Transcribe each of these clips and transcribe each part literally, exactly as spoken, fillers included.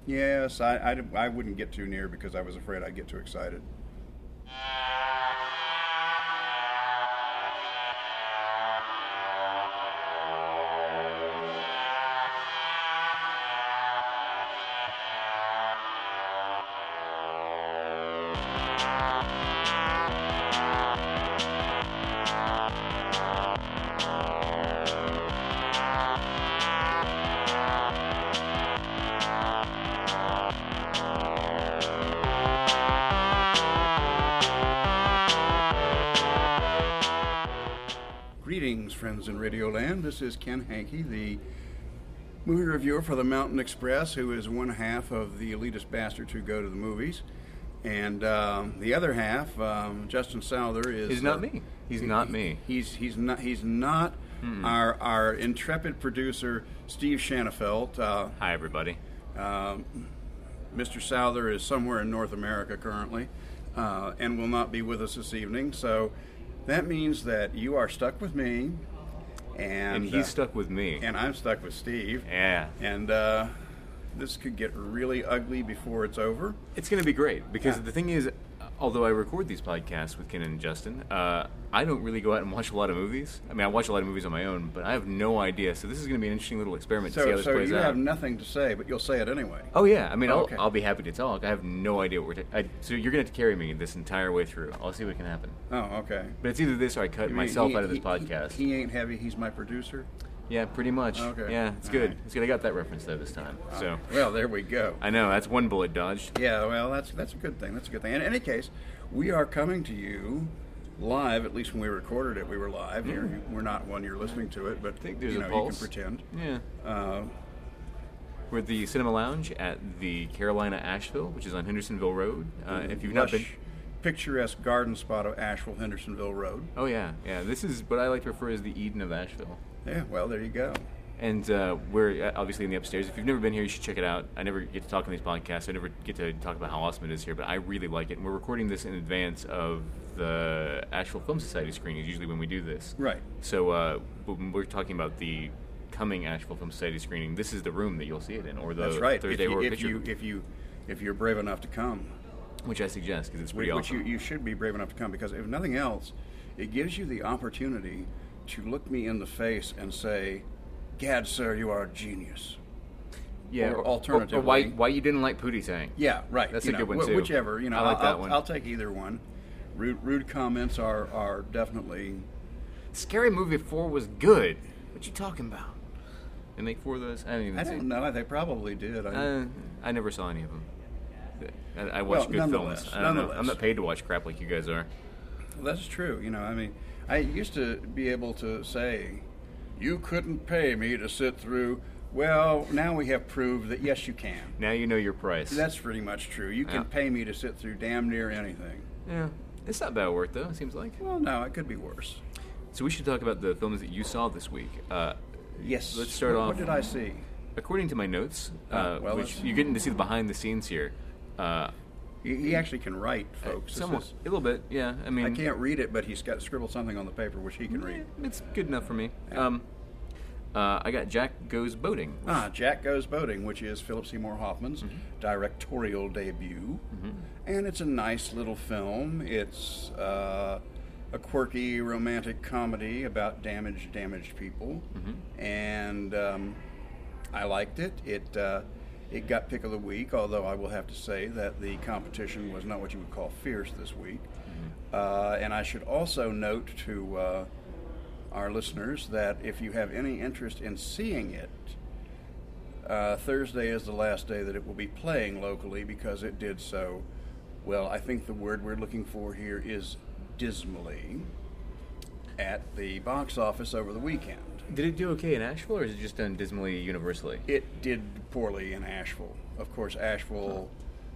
Yes, I, I, I wouldn't get too near because I was afraid I'd get too excited. Greetings, friends in Radioland. This is Ken Hankey, the movie reviewer for the Mountain Express, who is one half of the elitist bastards who go to the movies. And um, the other half, um, Justin Souther, is... He's not uh, me. He's he, not he, me. He's he's not he's not Mm-mm. our our intrepid producer, Steve Shanafelt. Uh, Hi, everybody. um, Mister Souther is somewhere in North America currently, uh, and will not be with us this evening. So that means that you are stuck with me, and, And he's uh, stuck with me. and I'm stuck with Steve. Yeah. And uh, this could get really ugly before it's over. It's going to be great because Yeah. the thing is, although I record these podcasts with Ken and Justin, uh, I don't really go out and watch a lot of movies. I mean, I watch a lot of movies on my own, but I have no idea. So this is going to be an interesting little experiment to see how So, this so plays you out. have nothing to say, but you'll say it anyway. Oh yeah, I mean, Oh, I'll, okay. I'll be happy to talk. I have no idea what we're. Ta- I, so you're going to have to carry me this entire way through. I'll see what can happen. Oh, okay. But it's either this or I cut You mean myself he- out of this he- podcast. He, he ain't heavy. He's my producer. yeah, pretty much. Okay. Yeah, it's All good. right. It's good. I got that reference though this time. So Well, there we go. I know that's one bullet dodged. Yeah, well, that's that's a good thing. That's a good thing. In any case, we are coming to you live. At least when we recorded it, we were live. Here, we're not when you're listening to it, but I think there's you a know pulse. you can pretend. Yeah. Uh, We're at the Cinema Lounge at the Carolina Asheville, which is on Hendersonville Road. Uh, if you've not lush, been, picturesque garden spot of Asheville, Hendersonville Road. oh yeah, yeah. This is what I like to refer as the Eden of Asheville. Yeah, well, there you go. And uh, we're uh, obviously in the upstairs. If you've never been here, you should check it out. I never get to talk on these podcasts. I never get to talk about how awesome it is here, but I really like it. And we're recording this in advance of the Asheville Film Society screenings, usually when we do this. Right. So uh, when we're talking about the coming Asheville Film Society screening, this is the room that you'll see it in, or the That's right. Thursday if you, Horror if Picture you Group, if you if you're brave enough to come, which I suggest because it's pretty which awesome. you, you should be brave enough to come, because if nothing else, it gives you the opportunity to look me in the face and say, "Gad, sir, you are a genius." Yeah, or or, alternatively- or why why you didn't like Pootie Tang? Yeah, right. That's you a know, good one wh- too. Whichever, you know, I like I'll, that I'll- one. I'll take either one. Rude, rude comments are are definitely. Scary Movie four was good. What you talking about? They make four of those? I didn't even I see. don't know. They probably did. I, Uh, I never saw any of them. I, I watch Well, good nonetheless, films. I don't know. nonetheless. I'm not paid to watch crap like you guys are. Well, that's true. You know, I mean, I used to be able to say, "You couldn't pay me to sit through." Well, now we have proved that yes, you can. Now you know your price. That's pretty much true. You can Yeah. pay me to sit through damn near anything. yeah, it's not bad work though. It seems like. Well, no, it could be worse. So we should talk about the films that you saw this week. Uh, Yes. Let's start what, off. What did I see? According to my notes, Oh, uh, well, which that's- you're getting to see the behind the scenes here. Uh, He, he actually can write, folks. This somewhat, is- a little bit, yeah. I mean, I can't read it, but he's got scribbled something on the paper which he can read. It's good enough for me. Yeah. Um, uh, I got Jack Goes Boating. which- Ah, Jack Goes Boating, which is Philip Seymour Hoffman's Mm-hmm. directorial debut. And it's a nice little film. It's uh, a quirky romantic comedy about damaged, damaged people. Mm-hmm. And um, I liked it. It uh, it got pick of the week, although I will have to say that the competition was not what you would call fierce this week. Uh, and I should also note to uh, our listeners that if you have any interest in seeing it, uh, Thursday is the last day that it will be playing locally, because it did so, well, I think the word we're looking for here is dismally, at the box office over the weekend. Did it do okay in Asheville, or is it just done dismally universally? It did poorly in Asheville. Of course, Asheville,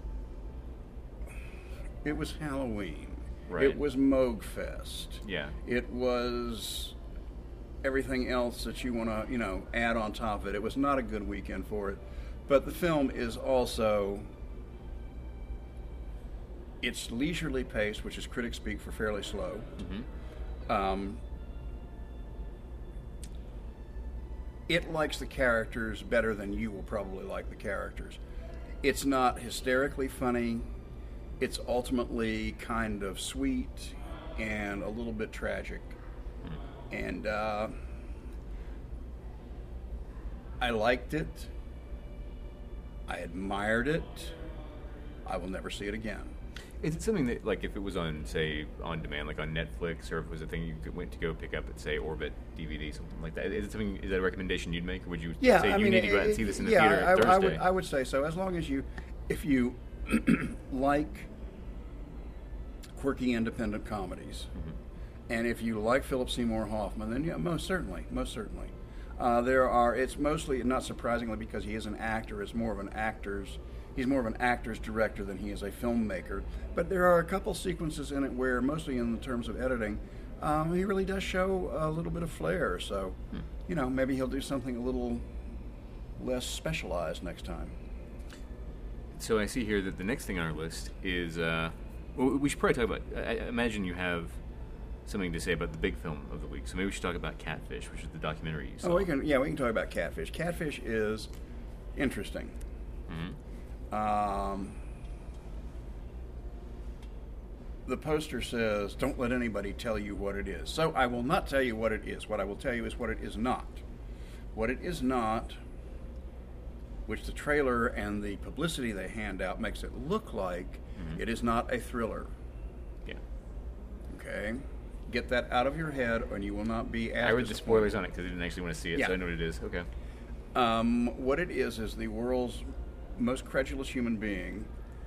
it was Halloween. Right. It was Moog Fest. Yeah. It was everything else that you want to, you know, add on top of it. It was not a good weekend for it. But the film is also, it's leisurely paced, which is critics speak for fairly slow. Mm-hmm. Um, it likes the characters better than you will probably like the characters. it's not hysterically funny. It's ultimately kind of sweet and a little bit tragic. And uh, I liked it. I admired it. I will never see it again. Is it something that, like, if it was on, say, on demand, like on Netflix, or if it was a thing you could, went to go pick up at, say, Orbit D V D, something like that? Is it something? Is that a recommendation you'd make, or would you yeah, say I you mean, need to go it, out and see this in the yeah, theater I, Thursday? I would, I would say so. As long as you, if you like quirky independent comedies, mm-hmm. and if you like Philip Seymour Hoffman, then yeah, most certainly, most certainly. Uh, there are. It's mostly, not surprisingly, because he is an actor. It's more of an actor's. He's more of an actor's director than he is a filmmaker. But there are a couple sequences in it where, mostly in the terms of editing, um, he really does show a little bit of flair. So, hmm. you know, maybe he'll do something a little less specialized next time. So I see here that the next thing on our list is, uh, well, we should probably talk about, I, I imagine you have something to say about the big film of the week. So maybe we should talk about Catfish, which is the documentary you saw. Oh, we can, yeah, we can talk about Catfish. Catfish is interesting. Mm-hmm. Um, the poster says, "Don't let anybody tell you what it is." So I will not tell you what it is. What I will tell you is what it is not. What it is not, which the trailer and the publicity they hand out makes it look like, mm-hmm. it is not a thriller. Yeah. Okay? Get that out of your head, and you will not be as I read the spoilers on it because I didn't actually want to see it, yeah. so I know what it is. Okay. Um, what it is is the world's most credulous human being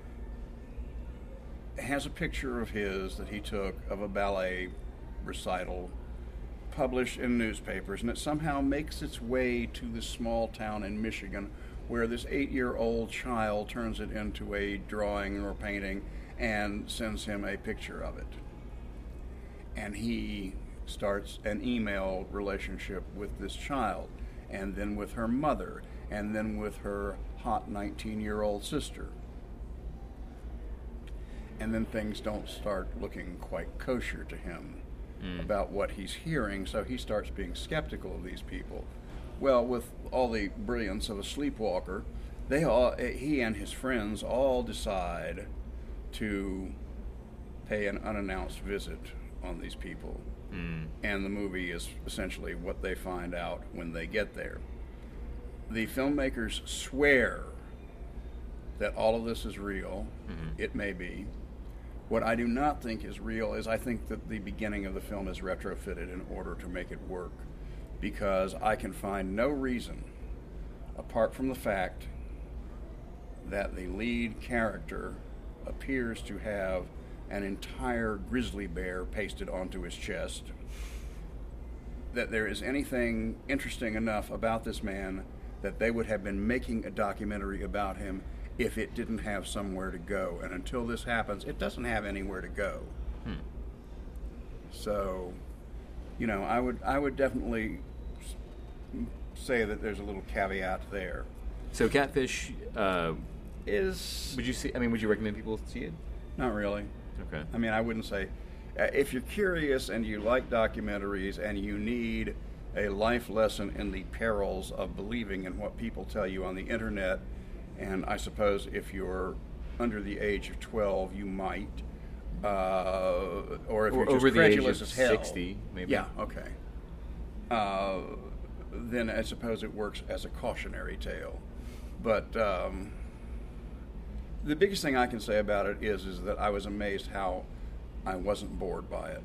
has a picture of his that he took of a ballet recital published in newspapers, and it somehow makes its way to this small town in Michigan where this eight-year-old child turns it into a drawing or painting and sends him a picture of it. And he starts an email relationship with this child, and then with her mother, and then with her hot nineteen-year-old sister. And then things don't start looking quite kosher to him mm. about what he's hearing, so he starts being skeptical of these people. Well, with all the brilliance of a sleepwalker, they all, he and his friends all decide to pay an unannounced visit on these people. Mm. And the movie is essentially what they find out when they get there. The filmmakers swear that all of this is real. Mm-hmm. It may be. What I do not think is real is I think that the beginning of the film is retrofitted in order to make it work, because I can find no reason, apart from the fact that the lead character appears to have an entire grizzly bear pasted onto his chest, that there is anything interesting enough about this man that they would have been making a documentary about him if it didn't have somewhere to go. And until this happens, it doesn't have anywhere to go. Hmm. So, you know, I would I would definitely say that there's a little caveat there. So Catfish uh, is... Would you see? I mean, would you recommend people see it? Not really. Okay. I mean, I wouldn't say... Uh, if you're curious and you like documentaries and you need a life lesson in the perils of believing in what people tell you on the internet, and I suppose if you're under the age of twelve, you might, uh, or if or you're just over credulous the age of as hell, sixty, maybe. Yeah, okay. Uh, then I suppose it works as a cautionary tale. But um, the biggest thing I can say about it is is that I was amazed how I wasn't bored by it.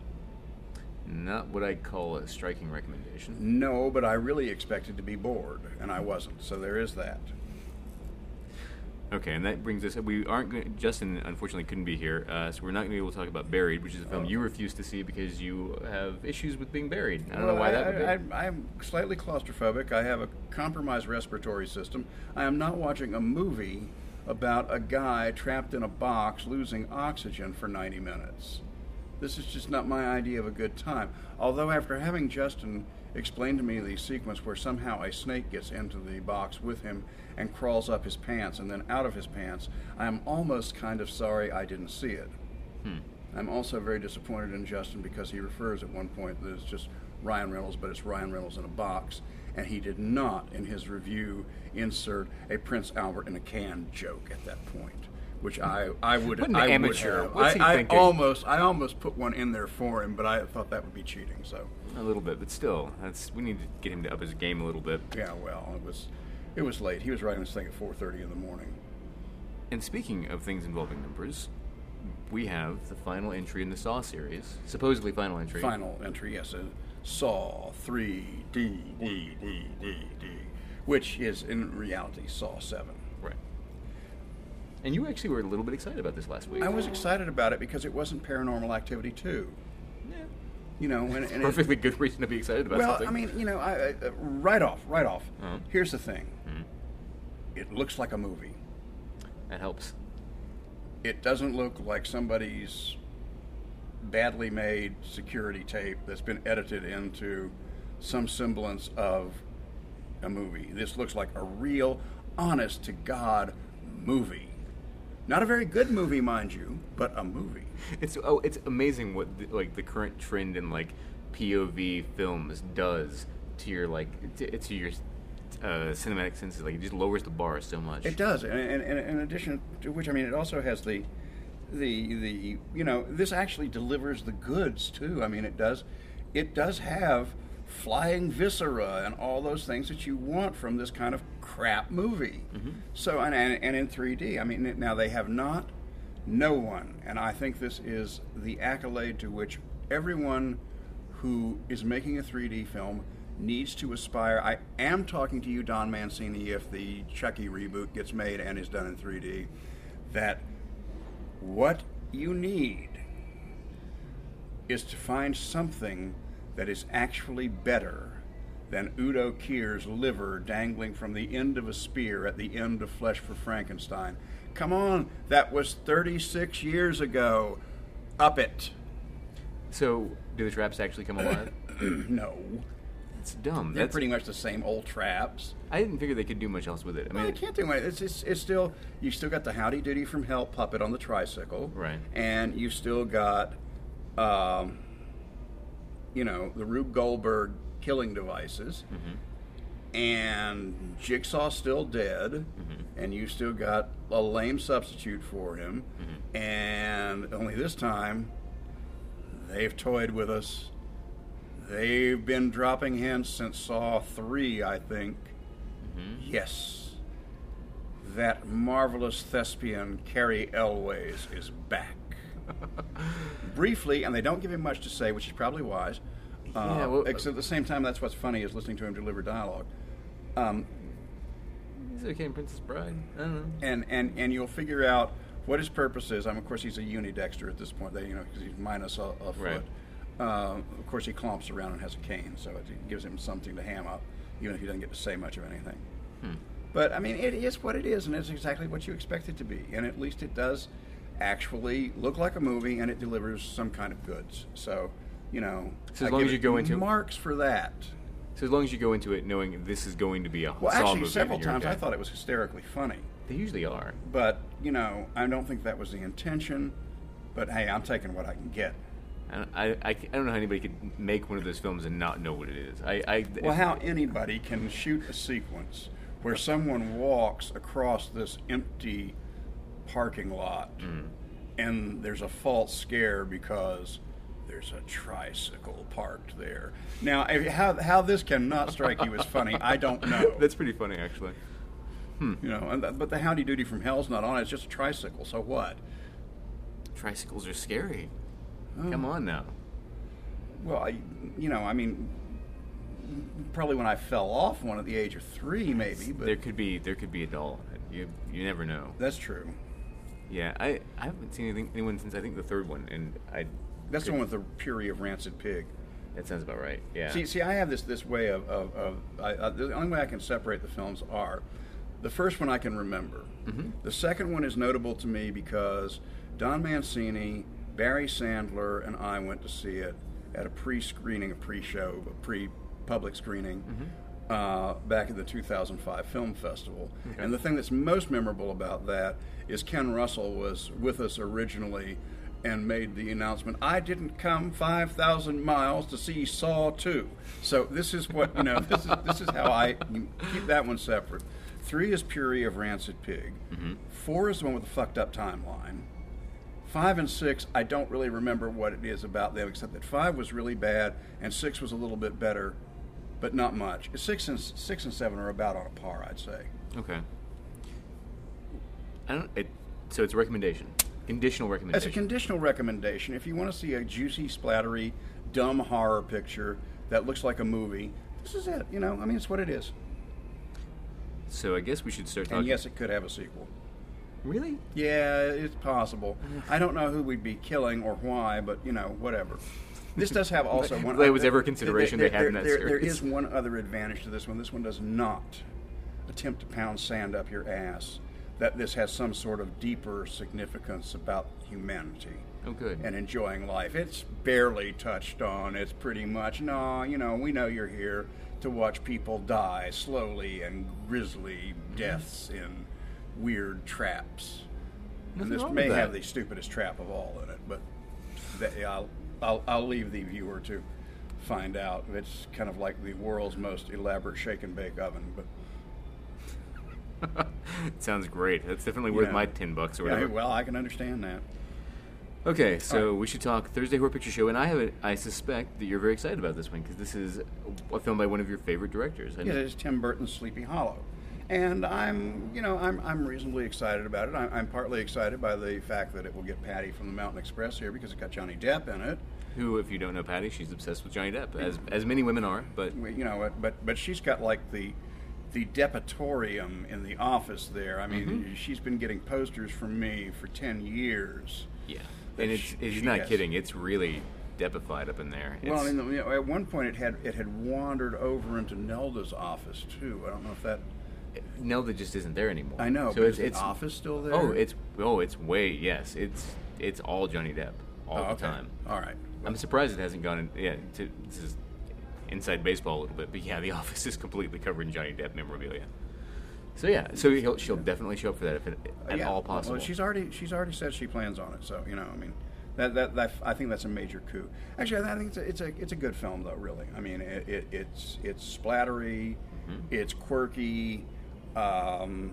Not what I'd call a striking recommendation. No, but I really expected to be bored, and I wasn't. So there is that. Okay, and that brings us. We aren't going. Justin unfortunately couldn't be here, uh, so we're not going to be able to talk about Buried, which is a film oh. you refuse to see because you have issues with being buried. I don't well, know why I, that would be. I, I'm slightly claustrophobic. I have a compromised respiratory system. I am not watching a movie about a guy trapped in a box losing oxygen for ninety minutes. This is just not my idea of a good time. Although after having Justin explain to me the sequence where somehow a snake gets into the box with him and crawls up his pants and then out of his pants, I am almost kind of sorry I didn't see it. Hmm. I'm also very disappointed in Justin because he refers at one point that it's just Ryan Reynolds, but it's Ryan Reynolds in a box. and he did not, in his review, insert a Prince Albert in a can joke at that point, which I I would What an I amateur. would have. What's he I, I thinking? almost I almost put one in there for him, but I thought that would be cheating. So A little bit, but still, that's we need to get him to up his game a little bit. yeah, well, it was it was late. He was writing this thing at four thirty in the morning. And speaking of things involving numbers, we have the final entry in the Saw series, supposedly final entry. Final entry, yes, uh, Saw three D D D D D, which is in reality Saw seven. Right. And you actually were a little bit excited about this last week. I was excited about it because it wasn't Paranormal Activity two. Yeah. You know, and, and Perfectly it, good reason to be excited about well, something. I mean, you know, I, I, uh, right off, right off. Uh-huh. Here's the thing: Mhm. it looks like a movie. That helps. It doesn't look like somebody's badly made security tape that's been edited into some semblance of a movie. This looks like a real, honest to God movie. Not a very good movie, mind you, but a movie. It's oh, it's amazing what the, like the current trend in like P O V films does to your like to, to your uh, cinematic senses. Like it just lowers the bar so much. It does, and, and, and in addition to which, I mean, it also has the, the the you know, this actually delivers the goods too. I mean, it does, it does have flying viscera and all those things that you want from this kind of crap movie. Mm-hmm. So and, and and in three D. I mean, now they have not, no one, and I think this is the accolade to which everyone who is making a three D film needs to aspire. I am talking to you, Don Mancini, if the Chucky reboot gets made and is done in three D, that what you need is to find something that is actually better than Udo Kier's liver dangling from the end of a spear at the end of Flesh for Frankenstein. Come on, that was thirty-six years ago. Up it. So, do the traps actually come alive? No. It's dumb. They're That's pretty much the same old traps. I didn't figure they could do much else with it. I I mean, mean, I can't do much. It's, it's, it's still, you still got the Howdy Doody from Hell puppet on the tricycle. Right. And you still got, um, you know, the Rube Goldberg killing devices. Mm-hmm. And Jigsaw's still dead. Mm-hmm. And you still got a lame substitute for him. Mm-hmm. And only this time, they've toyed with us. They've been dropping hints since Saw three, I think. Mm-hmm. Yes. That marvelous thespian, Carrie Elways, is back. Briefly, and they don't give him much to say, which is probably wise. Uh, Yeah, well- except at the same time, that's what's funny, is listening to him deliver dialogue. Um, Is it okay in Princess Bride? I don't know. and, and, and you'll figure out what his purpose is. I mean, of course, he's a unidexter at this point, they, you know, because he's minus a, a foot. Right. Uh, of course, he clomps around and has a cane, so it gives him something to ham up, even if he doesn't get to say much of anything. Hmm. But, I mean, it is what it is, and it's exactly what you expect it to be. And at least it does actually look like a movie, and it delivers some kind of goods. So, you know, So as I long give as you it go into- marks for that. So as long as you go into it knowing this is going to be a Well, Saw actually, movie, several then you're times I okay. thought it was hysterically funny. They usually are. But, you know, I don't think that was the intention. But, hey, I'm taking what I can get. I, I, I, I don't know how anybody could make one of those films and not know what it is. I, I Well, how anybody can shoot a sequence where someone walks across this empty parking lot Mm. and there's a false scare because there's a tricycle parked there. Now, if, how how this cannot strike you as funny, I don't know. That's pretty funny, actually. Hmm. You know, and, but the Howdy Doody from Hell's not on it. It's just a tricycle. So what? Tricycles are scary. Oh. Come on now. Well, I, you know, I mean, probably when I fell off one at the age of three, maybe. But There could be there could be a doll. You you never know. that's true. Yeah, I, I haven't seen anything, anyone since I think the third one, and I. That's the could- one with the puree of rancid pig. That sounds about right. Yeah. See, see, I have this this way of, of, of I, I, the only way I can separate the films are the first one I can remember. Mm-hmm. The second one is notable to me because Don Mancini, Barry Sandler, and I went to see it at a pre-screening, a pre-show, a pre-public screening Mm-hmm. uh, back at the two thousand five Film Festival. Okay. And the thing that's most memorable about that is Ken Russell was with us originally and made the announcement, "I didn't come five thousand miles to see Saw two." So this is what, you know, this is this is how I keep that one separate. Three is Purity of Rancid Pig. Mm-hmm. Four is the one with the fucked up timeline. Five and six, I don't really remember what it is about them, except that five was really bad and six was a little bit better, but not much. Six and six and seven are about on a par, I'd say. Okay. I don't. It, so it's a recommendation. Conditional recommendation. It's a conditional recommendation. If you want to see a juicy, splattery, dumb horror picture that looks like a movie, this is it. You know, I mean, it's what it is. So I guess we should start talking. And yes, it could have a sequel. Really? Yeah, it's possible. I don't know who we'd be killing or why, but, you know, whatever. This does have also one... If there was ever a consideration there, they had in that there, series. There is one other advantage to this one. This one does not attempt to pound sand up your ass. That this has some sort of deeper significance about humanity. Oh, good. And enjoying life. It's barely touched on. It's pretty much, no, you know, we know you're here to watch people die slowly and grisly deaths in weird traps. Nothing and this wrong may with have that. the stupidest trap of all in it, but that, I'll, I'll, I'll leave the viewer to find out. It's kind of like the world's most elaborate shake and bake oven, but... Sounds great. That's definitely worth Yeah. my ten bucks or whatever. Yeah, well, I can understand that. Okay, so we should talk Thursday Horror Picture Show, and I have a, I suspect that you're very excited about this one because this is a film by one of your favorite directors. I Yeah, know- it's Tim Burton's Sleepy Hollow, and I'm, you know, I'm I'm reasonably excited about it. I'm, I'm partly excited by the fact that it will get Patty from the Mountain Express here because it got Johnny Depp in it. Who, if you don't know Patty, she's obsessed with Johnny Depp, as as many women are. But You know, but but she's got like the the Deppatorium in the office there. I mean, Mm-hmm. she's been getting posters from me for ten years. yeah, that and it's she- he's she not has. kidding. It's really Deppified up in there. It's, Well, I mean, you know, at one point it had it had wandered over into Nelda's office too. I don't know if that. Nelda just isn't there anymore. I know, So but it's is it's the office still there? oh, it's oh, it's way yes. It's it's all Johnny Depp all Oh, the okay. time. All right. I'm surprised it hasn't gone in. Yeah, to, this is inside baseball a little bit, but yeah, the office is completely covered in Johnny Depp memorabilia. So yeah, so he'll, she'll definitely show up for that if it, Uh, at yeah. all possible. Well, she's already she's already said she plans on it. So you know, I mean, that that, that I think that's a major coup. Actually, I think it's a it's a, it's a good film though. Really, I mean, it, it, it's it's splattery, Mm-hmm. it's quirky, um,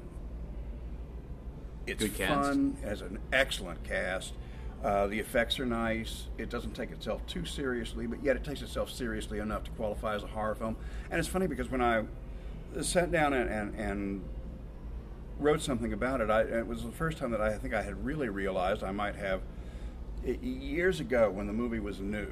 it's Good cast. fun. It has an excellent cast. Uh, the effects are nice. It doesn't take itself too seriously, but yet it takes itself seriously enough to qualify as a horror film. And it's funny because when I sat down and, and, and wrote something about it, I, it was the first time that I think I had really realized I might have, i- years ago when the movie was new,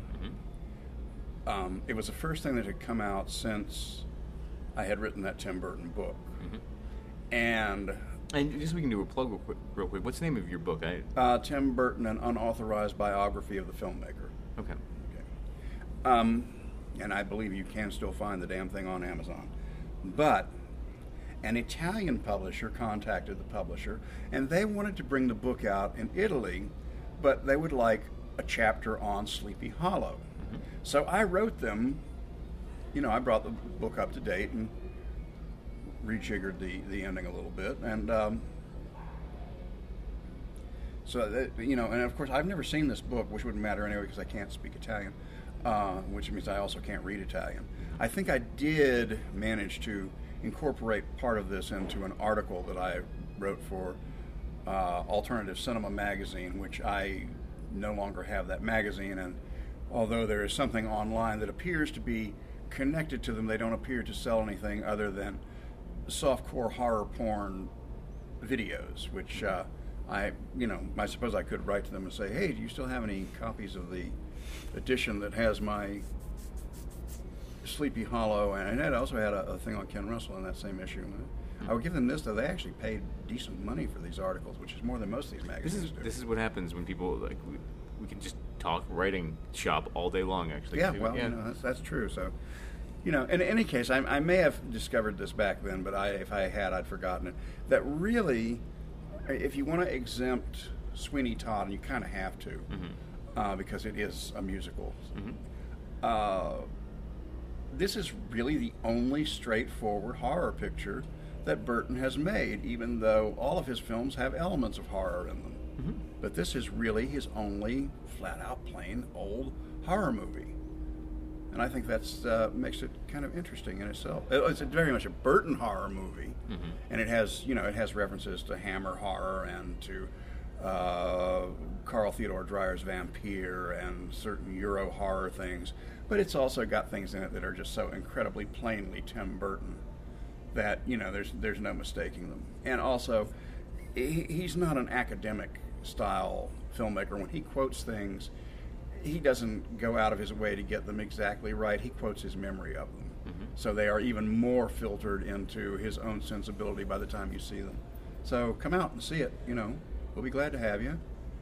Mm-hmm. um, it was the first thing that had come out since I had written that Tim Burton book. Mm-hmm. And And just so we can do a plug real quick, real quick. What's the name of your book? I uh, Tim Burton, an unauthorized biography of the filmmaker. okay. Okay. Um, and I believe you can still find the damn thing on Amazon. But an Italian publisher contacted the publisher, and they wanted to bring the book out in Italy, but they would like a chapter on Sleepy Hollow. Mm-hmm. So I wrote them, you know, I brought the book up to date and rejiggered the, the ending a little bit. And um, so, that, you know, and of course, I've never seen this book, which wouldn't matter anyway because I can't speak Italian, uh, which means I also can't read Italian. I think I did manage to incorporate part of this into an article that I wrote for uh, Alternative Cinema Magazine, which I no longer have that magazine. And although there is something online that appears to be connected to them, they don't appear to sell anything other than softcore horror porn videos, which uh, I, you know, I suppose I could write to them and say, hey, do you still have any copies of the edition that has my Sleepy Hollow? And it also had a, a thing on Ken Russell in that same issue. I would give them this, though. They actually paid decent money for these articles, which is more than most of these This magazines is do. this is what happens when people like we, we can just talk writing shop all day long. Actually, Yeah, too. well, you know, that's, that's true. So, you know, in any case, I, I may have discovered this back then, but I, if I had, I'd forgotten it. That really, if you want to exempt Sweeney Todd, and you kind of have to, Mhm. uh, because it is a musical, Mhm. uh, this is really the only straightforward horror picture that Burton has made, even though all of his films have elements of horror in them. Mm-hmm. But this is really his only flat-out plain old horror movie. And I think that's uh, makes it kind of interesting in itself. It's a very much a Burton horror movie, mm-hmm. and it has you know it has references to Hammer horror and to uh, Carl Theodor Dreyer's Vampire and certain Euro horror things. But it's also got things in it that are just so incredibly plainly Tim Burton that you know there's there's no mistaking them. And also, he, he's not an academic style filmmaker. When he quotes things, he doesn't go out of his way to get them exactly right. He quotes his memory of them. Mm-hmm. So they are even more filtered into his own sensibility by the time you see them. So come out and see it, you know. We'll be glad to have you.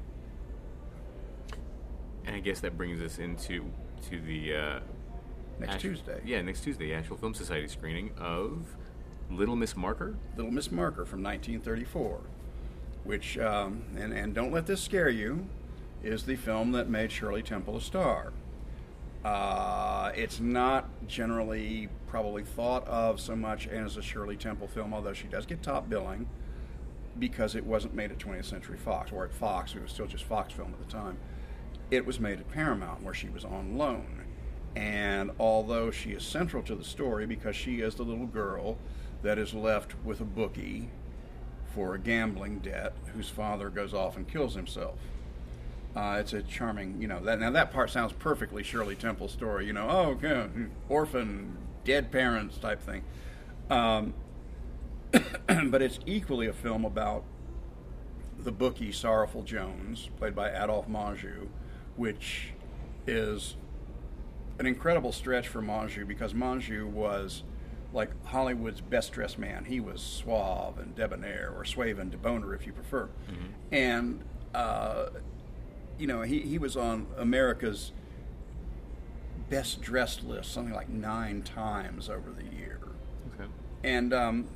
And I guess that brings us into to the... Uh, next Ash- Tuesday. Yeah, next Tuesday, Asheville Film Society screening of Little Miss Marker. Little Miss Marker from nineteen thirty-four, which, um, and, and don't let this scare you, is the film that made Shirley Temple a star. Uh, it's not generally probably thought of so much as a Shirley Temple film, although she does get top billing because it wasn't made at twentieth Century Fox, or at Fox. It was still just Fox Film at the time. It was made at Paramount, where she was on loan. And although she is central to the story because she is the little girl that is left with a bookie for a gambling debt whose father goes off and kills himself. Uh, it's a charming, you know, that, now that part sounds perfectly Shirley Temple story, you know, oh, okay, orphan, dead parents type thing. Um, but it's equally a film about the bookie Sorrowful Jones, played by Adolphe Menjou, which is an incredible stretch for Menjou because Menjou was like Hollywood's best dressed man. He was suave and debonair, or suave and debonair if you prefer. Mm-hmm. And, uh, you know, he, he was on America's best dressed list something like nine times over the year. Okay. And um,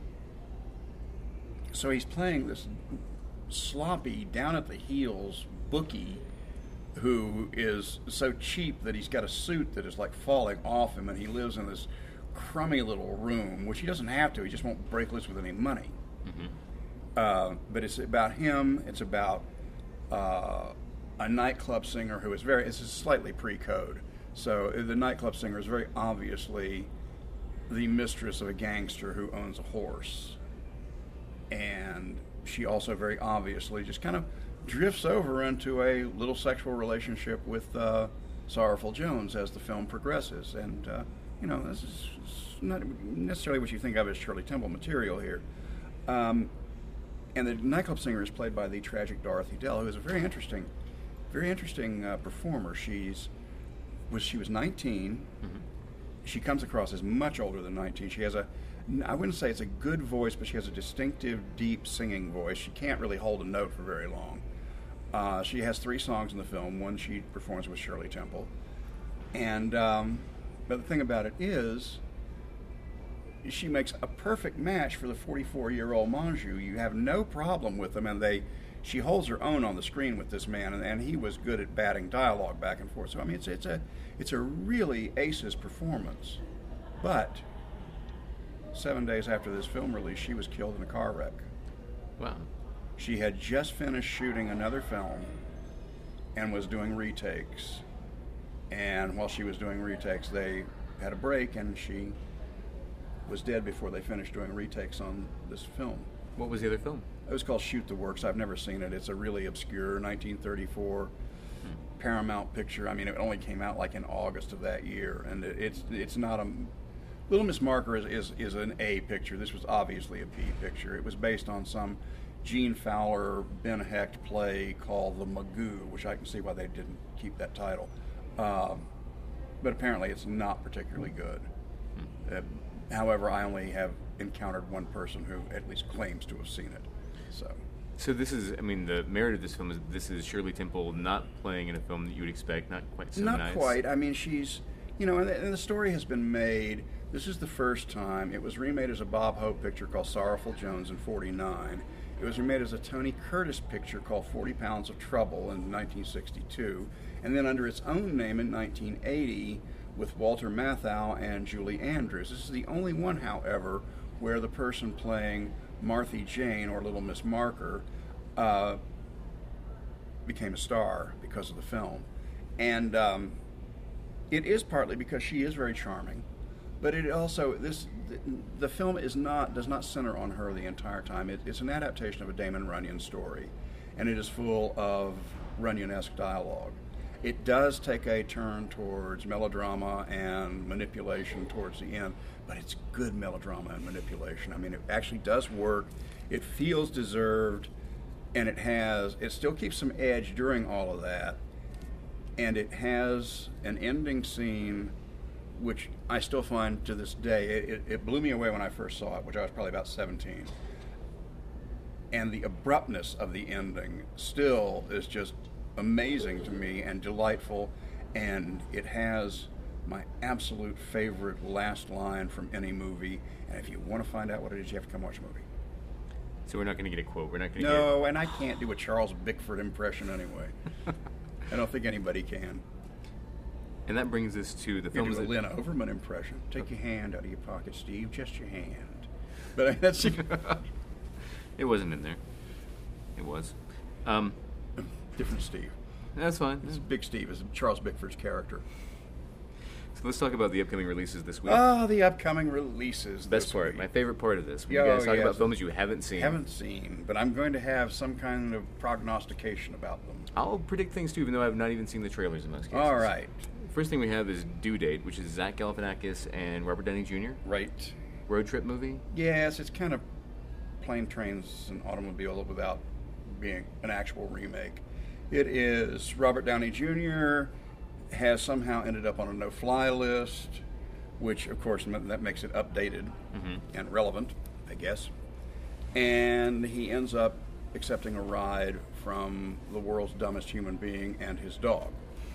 so he's playing this sloppy, down at the heels bookie who is so cheap that he's got a suit that is like falling off him, and he lives in this crummy little room, which he doesn't have to. He just won't break loose with any money. Mm-hmm. Uh, but it's about him. It's about uh, a nightclub singer who is very, it's slightly pre-code. So the nightclub singer is very obviously the mistress of a gangster who owns a horse. And she also very obviously just kind of drifts over into a little sexual relationship with uh, Sorrowful Jones as the film progresses. And, uh, you know, this is not necessarily what you think of as Shirley Temple material here. Um, and the nightclub singer is played by the tragic Dorothy Dell, who is a very interesting, very interesting uh, performer. She's was she was nineteen. Mm-hmm. She comes across as much older than nineteen. She has a, I wouldn't say it's a good voice, but she has a distinctive, deep singing voice. She can't really hold a note for very long. Uh, she has three songs in the film. One she performs with Shirley Temple. And, um, but the thing about it is, she makes a perfect match for the forty-four-year-old Menjou. You have no problem with them, and they, she holds her own on the screen with this man, and, and he was good at batting dialogue back and forth. So I mean, it's it's a it's a really aces performance. But seven days after this film release, she was killed in a car wreck. Wow. She had just finished shooting another film and was doing retakes. And while she was doing retakes, they had a break, and she was dead before they finished doing retakes on this film. What was the other film? It was called Shoot the Works. I've never seen it. It's a really obscure nineteen thirty-four hmm. Paramount picture. I mean, it only came out like in August of that year, and it, it's it's not a... Little Miss Marker is, is, is an A picture. This was obviously a B picture. It was based on some Gene Fowler, Ben Hecht play called The Magoo, which I can see why they didn't keep that title. Um, but apparently it's not particularly good. Hmm. Uh, However, I only have encountered one person who at least claims to have seen it. So, so this is, I mean, the merit of this film is this is Shirley Temple not playing in a film that you would expect, not quite so not nice. Not quite. I mean, she's, you know, and the, and the story has been made. This is the first time. It was remade as a Bob Hope picture called Sorrowful Jones in forty-nine. It was remade as a Tony Curtis picture called forty pounds of Trouble in nineteen sixty-two. And then under its own name in nineteen eighty, with Walter Matthau and Julie Andrews. This is the only one, however, where the person playing Martha Jane, or Little Miss Marker, uh, became a star because of the film. And um, it is partly because she is very charming, but it also, this the, the film is not does not center on her the entire time. It, it's an adaptation of a Damon Runyon story, and it is full of Runyon-esque dialogue. It does take a turn towards melodrama and manipulation towards the end, but it's good melodrama and manipulation. I mean, it actually does work. It feels deserved, and it has, it still keeps some edge during all of that, and it has an ending scene which I still find to this day, it, it, it blew me away when I first saw it, which I was probably about seventeen. And the abruptness of the ending still is just amazing to me and delightful, and it has my absolute favorite last line from any movie. And if you want to find out what it is, you have to come watch the movie. So we're not going to get a quote. We're not going to no, get... and I can't do a Charles Bickford impression anyway. I don't think anybody can. And that brings us to the You films do a that... Lynn Overman impression. Take your hand out of your pocket, Steve. Just your hand. But that's it wasn't in there. It was. Um, different Steve. That's fine. This is Big Steve. Is Charles Bickford's character. So let's talk about the upcoming releases this week. Oh, the upcoming releases. Best this part, week. my favorite part of this. When Yo, you guys talk yes. about films you haven't seen. Haven't seen, but I'm going to have some kind of prognostication about them. I'll predict things too, even though I've not even seen the trailers in most cases. All right. First thing we have is Due Date, which is Zach Galifianakis and Robert Downey Junior Right. Road trip movie. Yes, it's kind of plane, trains, and automobile without being an actual remake. It is Robert Downey Junior has somehow ended up on a no-fly list, which, of course, that makes it updated mm-hmm. and relevant, I guess. And he ends up accepting a ride from the world's dumbest human being and his dog.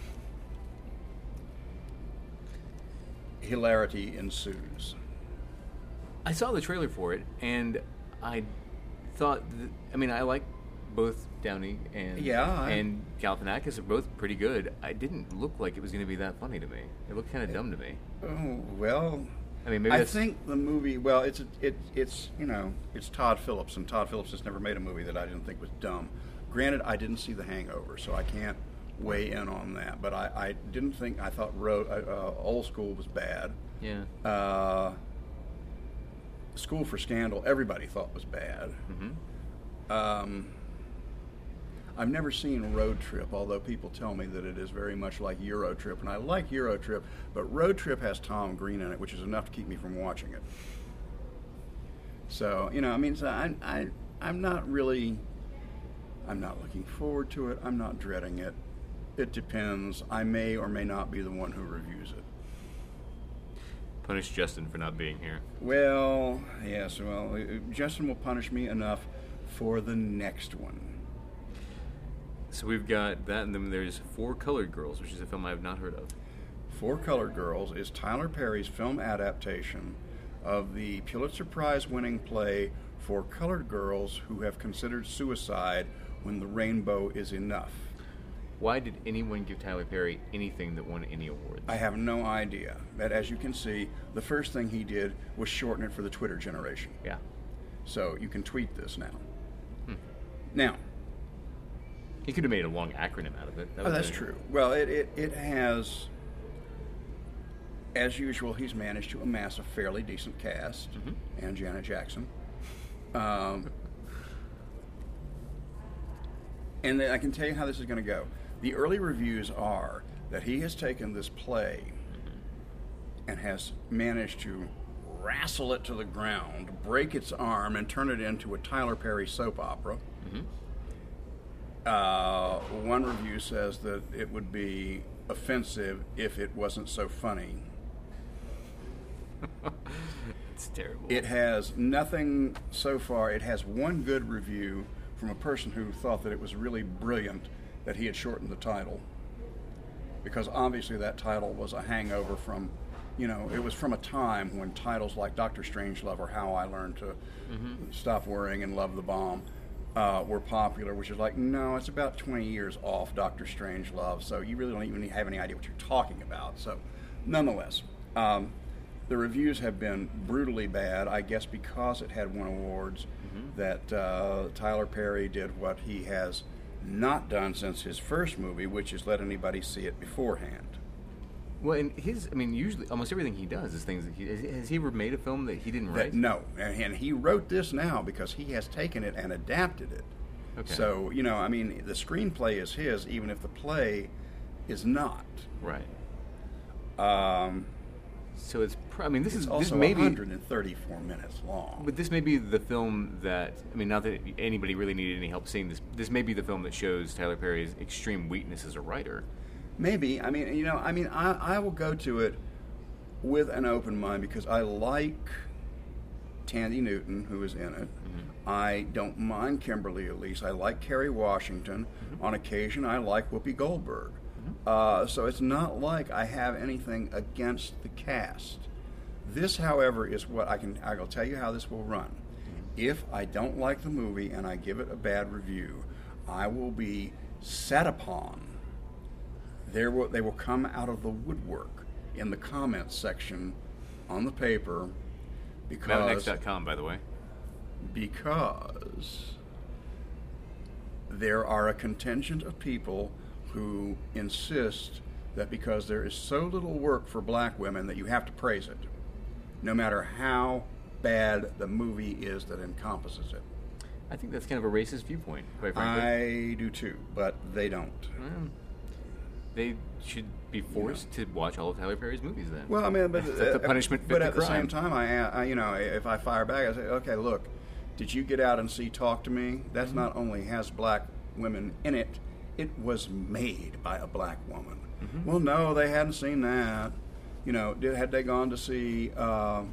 Hilarity ensues. I saw the trailer for it, and I thought, that, I mean, I like both Downey and yeah, I, and Galifianakis are both pretty good. I didn't look like it was going to be that funny to me. It looked kind of dumb to me. Oh well. I mean, maybe I that's, think the movie. Well, it's a, it it's you know it's Todd Phillips, and Todd Phillips has never made a movie that I didn't think was dumb. Granted, I didn't see The Hangover, so I can't weigh in on that. But I, I didn't think I thought Ro- uh, Old School was bad. Yeah. Uh, School for Scandal, everybody thought was bad. Mm-hmm. Um, I've never seen Road Trip, although people tell me that it is very much like Euro Trip, and I like Euro Trip, but Road Trip has Tom Green in it, which is enough to keep me from watching it. So, you know, I mean, so I, I, I'm not really, I'm not looking forward to it. I'm not dreading it. It depends. I may or may not be the one who reviews it. Punish Justin for not being here. Well, yes, well, Justin will punish me enough for the next one. So we've got that, and then there's Four Colored Girls, which is a film I have not heard of. Four Colored Girls is Tyler Perry's film adaptation of the Pulitzer Prize-winning play Four Colored Girls Who Have Considered Suicide When the Rainbow Is Enough. Why did anyone give Tyler Perry anything that won any awards? I have no idea. But as you can see, the first thing he did was shorten it for the Twitter generation. Yeah. So you can tweet this now. Hmm. Now, he could have made a long acronym out of it. That oh, that's true. Well, it, it, it has, as usual, he's managed to amass a fairly decent cast, mm-hmm. and Janet Jackson. Um, and then I can tell you how this is going to go. The early reviews are that he has taken this play mm-hmm. and has managed to wrestle it to the ground, break its arm, and turn it into a Tyler Perry soap opera. Mm-hmm. Uh, one review says that it would be offensive if it wasn't so funny. It's terrible. It has nothing so far. It has one good review from a person who thought that it was really brilliant that he had shortened the title. Because obviously that title was a hangover from, you know, it was from a time when titles like Doctor Strangelove or How I Learned to mm-hmm. Stop Worrying and Love the Bomb Uh, were popular, which is like, no, it's about twenty years off Doctor Strangelove, so you really don't even have any idea what you're talking about. So, nonetheless, um, the reviews have been brutally bad, I guess because it had won awards, mm-hmm. that uh, Tyler Perry did what he has not done since his first movie, which is let anybody see it beforehand. Well, and his, I mean, usually, almost everything he does is things that he, has he ever made a film that he didn't write? That, no, and, and he wrote this now because he has taken it and adapted it. Okay. So, you know, I mean, the screenplay is his, even if the play is not. Right. Um, so it's, pr- I mean, this it's is also this may one hundred thirty-four minutes long. But this may be the film that, I mean, not that anybody really needed any help seeing this, this may be the film that shows Tyler Perry's extreme weakness as a writer. Maybe. I mean, you know, I mean, I, I will go to it with an open mind because I like Thandie Newton, who is in it. Mm-hmm. I don't mind Kimberly Elise. I like Kerry Washington. Mm-hmm. On occasion, I like Whoopi Goldberg. Mm-hmm. Uh, so it's not like I have anything against the cast. This, however, is what I can. I will tell you how this will run. Mm-hmm. If I don't like the movie and I give it a bad review, I will be set upon. There will, they will come out of the woodwork in the comments section on the paper because Metanex dot com, by the way. Because there are a contingent of people who insist that because there is so little work for black women that you have to praise it, no matter how bad the movie is that encompasses it. I think that's kind of a racist viewpoint, quite frankly. I do too, but they don't. Mm. They should be forced you know. to watch all of Tyler Perry's movies then. Well, I mean, but uh, the punishment fit But the at crime. the same time, I, I, you know, if I fire back, I say, okay, look, did you get out and see Talk to Me? That mm-hmm. not only has black women in it, it was made by a black woman. Mm-hmm. Well, no, they hadn't seen that. You know, did, had they gone to see uh,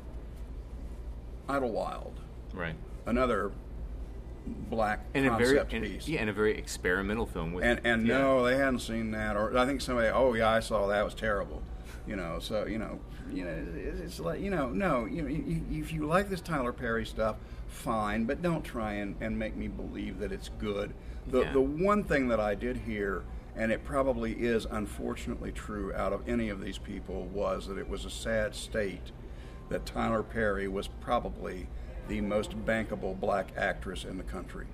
Idlewild? Right. Another black and concept a very, piece. And, yeah, and a very experimental film. With, and and yeah. no, they hadn't seen that. Or I think somebody, oh, yeah, I saw that. It was terrible. You know, so, you know, you know, it's like, you know, no, you know, you, if you like this Tyler Perry stuff, fine, but don't try and, and make me believe that it's good. The yeah. the one thing that I did hear, and it probably is unfortunately true out of any of these people, was that it was a sad state that Tyler Perry was probably the most bankable black actress in the country.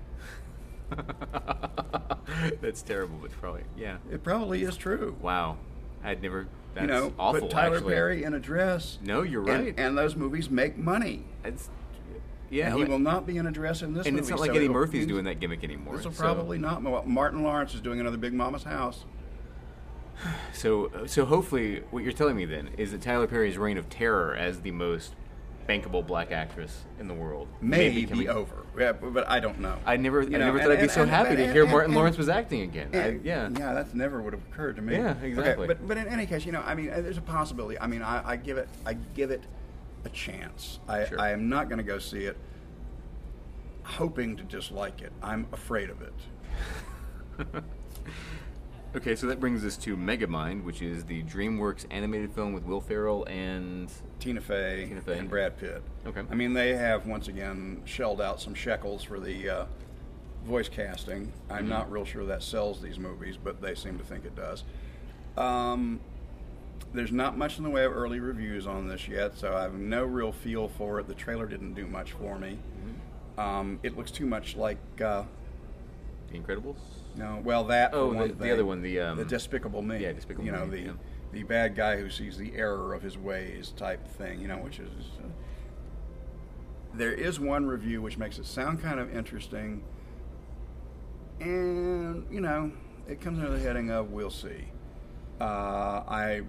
That's terrible, but probably, yeah. It probably is true. Wow. I'd never, that's you know, awful, put Tyler actually. Perry in a dress. No, you're right. And, and those movies make money. It's, yeah. And he will not be in a dress in this and movie. it's not like so Eddie Murphy's doing that gimmick anymore. This will so. probably not. Martin Lawrence is doing another Big Mama's House. So, so hopefully, what you're telling me then is that Tyler Perry's reign of terror as the most bankable black actress in the world may, may be over. Yeah, but I don't know. I never, you I know, never and, thought I'd be and, so and, happy and, to and, hear and, Martin and, Lawrence was acting again. I, yeah, yeah, that's never would have occurred to me. Yeah, exactly. Okay, but but in any case, you know, I mean, there's a possibility. I mean, I, I give it, I give it a chance. I, sure. I am not going to go see it hoping to dislike it. I'm afraid of it. Okay, so that brings us to Megamind, which is the DreamWorks animated film with Will Ferrell and Tina Fey, Tina Fey. and Brad Pitt. Okay. I mean, they have once again shelled out some shekels for the uh, voice casting. I'm mm-hmm. not real sure that sells these movies, but they seem to think it does. Um, there's not much in the way of early reviews on this yet, so I have no real feel for it. The trailer didn't do much for me. Mm-hmm. Um, it looks too much like uh, The Incredibles. No, well, that. Oh, for the, one the thing, other one, the um, the Despicable Me. Yeah, Despicable You know, Me, the yeah. the bad guy who sees the error of his ways type thing. You know, which is. Uh, there is one review which makes it sound kind of interesting, and you know, it comes under the heading of "We'll see." Uh, I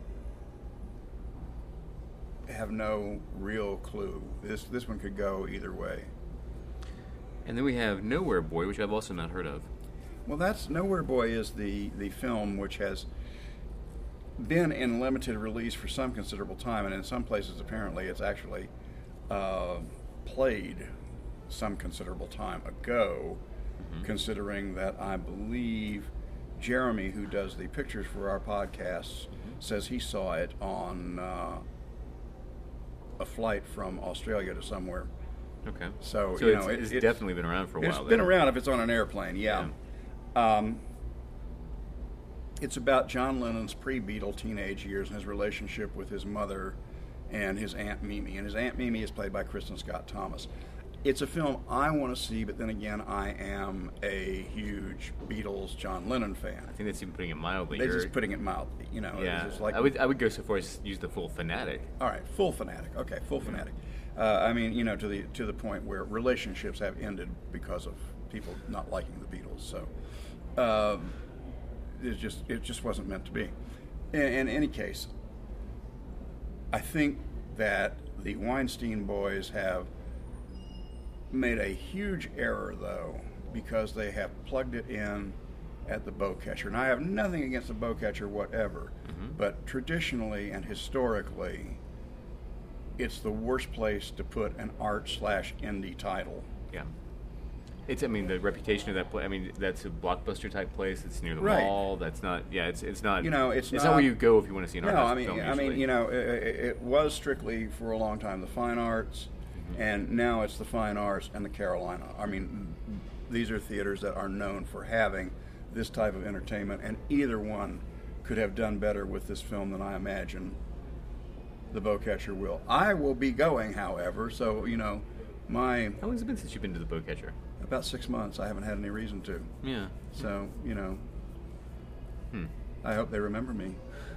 have no real clue. This this one could go either way. And then we have Nowhere Boy, which I've also not heard of. Well, that's Nowhere Boy is the, the film which has been in limited release for some considerable time, and in some places apparently it's actually uh, played some considerable time ago, mm-hmm. considering that I believe Jeremy, who does the pictures for our podcasts, mm-hmm. says he saw it on uh, a flight from Australia to somewhere. Okay. So, so you it's, know, it, it's it, definitely been around for a it's while. It's been then. around if it's on an airplane, yeah. yeah. Um, it's about John Lennon's pre-Beatle teenage years and his relationship with his mother and his Aunt Mimi. And his Aunt Mimi is played by Kristen Scott Thomas. it's a film I want to see, but then again, I am a huge Beatles, John Lennon fan. I think that's even putting it mildly. They're You're- just putting it mildly, you know. yeah, It's just like, I would I would go so far as use the full fanatic. all right, full fanatic. Okay, full fanatic. Uh, I mean, you know, to the to the point where relationships have ended because of people not liking the Beatles. So um, it just it just wasn't meant to be. In, in any case, I think that the Weinstein boys have made a huge error, though, because they have plugged it in at the Bowcatcher. And I have nothing against the Bowcatcher, whatever, Mm-hmm. but traditionally and historically, it's the worst place to put an art slash indie title. Yeah. It's, I mean, the reputation of that place, I mean, that's a blockbuster type place. It's near the Right. mall. That's not, yeah, it's it's not, You know, it's not, not- where you go if you want to see an No, art I mean, film I mean, usually. you know, it, it it was strictly for a long time the fine arts, Mm-hmm. and now it's the fine arts and the Carolina. I mean, these are theaters that are known for having this type of entertainment, and either one could have done better with this film than I imagine the Bowcatcher will. I will be going, however, so you know, my How long has it been since you've been to the Bowcatcher? about six months. I haven't had any reason to. Yeah. So you know, Hmm. I hope they remember me.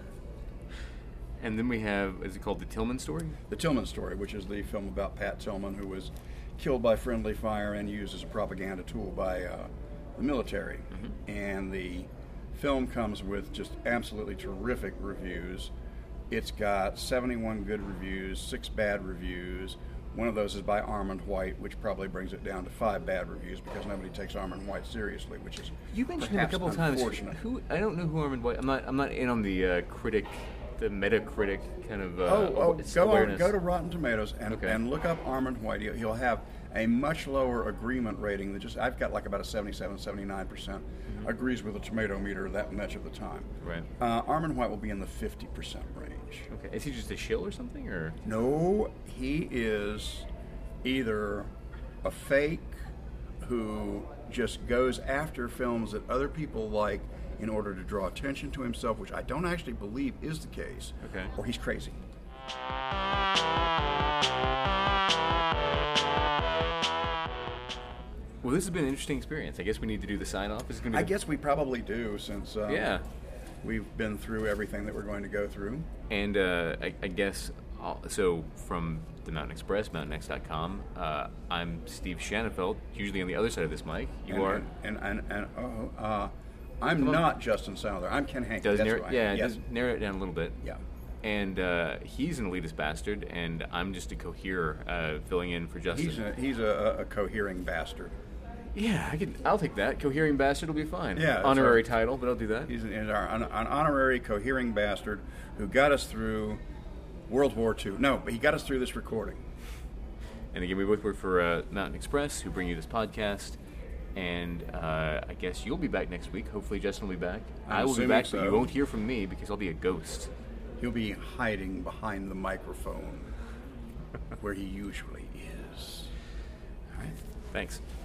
And then we have, is it called The Tillman Story? The Tillman Story, which is the film about Pat Tillman, who was killed by friendly fire and used as a propaganda tool by uh, the military. Mm-hmm. And the film comes with just absolutely terrific reviews. It's got seventy-one good reviews, six bad reviews. One of those is by Armand White, which probably brings it down to five bad reviews because nobody takes Armand White seriously, which is You mentioned him a perhaps couple of times. unfortunate. Who, I don't know who Armand White, I'm not, I'm not in on the uh, critic, the Metacritic kind of uh, Oh, oh awa- go, on, awareness. go to Rotten Tomatoes and, Okay. and look up Armand White. He'll, he'll have a much lower agreement rating than just, I've got like about a seventy-seven, seventy-nine percent agrees with the tomato meter that much of the time. Right. Uh, Armand White will be in the fifty percent range. Okay. Is he just a shill or something, or? No, he is either a fake who just goes after films that other people like in order to draw attention to himself, which I don't actually believe is the case, Okay. or he's crazy. Well, this has been an interesting experience. I guess we need to do the sign off. Is it going to be? I the- guess we probably do, since um, Yeah. we've been through everything that we're going to go through. And uh, I, I guess I'll, so. From the Mountain Express, mountain x dot com. Uh, I'm Steve Shanafelt, usually on the other side of this mic. You and, are. and and, and, and oh, uh, I'm Come on. not Justin Souther. I'm Ken Hanke. Does That's narrow, who I yeah, am. it Yes. does narrow it down a little bit. Yeah. And uh, he's an elitist bastard, and I'm just a coherer uh, filling in for Justin. He's a, he's a, a cohering bastard. Yeah, I can. I'll take that. Cohering bastard will be fine. Yeah, that's honorary right. title, but I'll do that. He's an, an, an honorary cohering bastard who got us through World War Two. No, but he got us through this recording. And again, we both work for uh, Mountain Express, who bring you this podcast. And uh, I guess you'll be back next week. Hopefully, Justin will be back. I'm I will be assuming back, so. but you won't hear from me because I'll be a ghost. He'll be hiding behind the microphone where he usually is. All right. Thanks.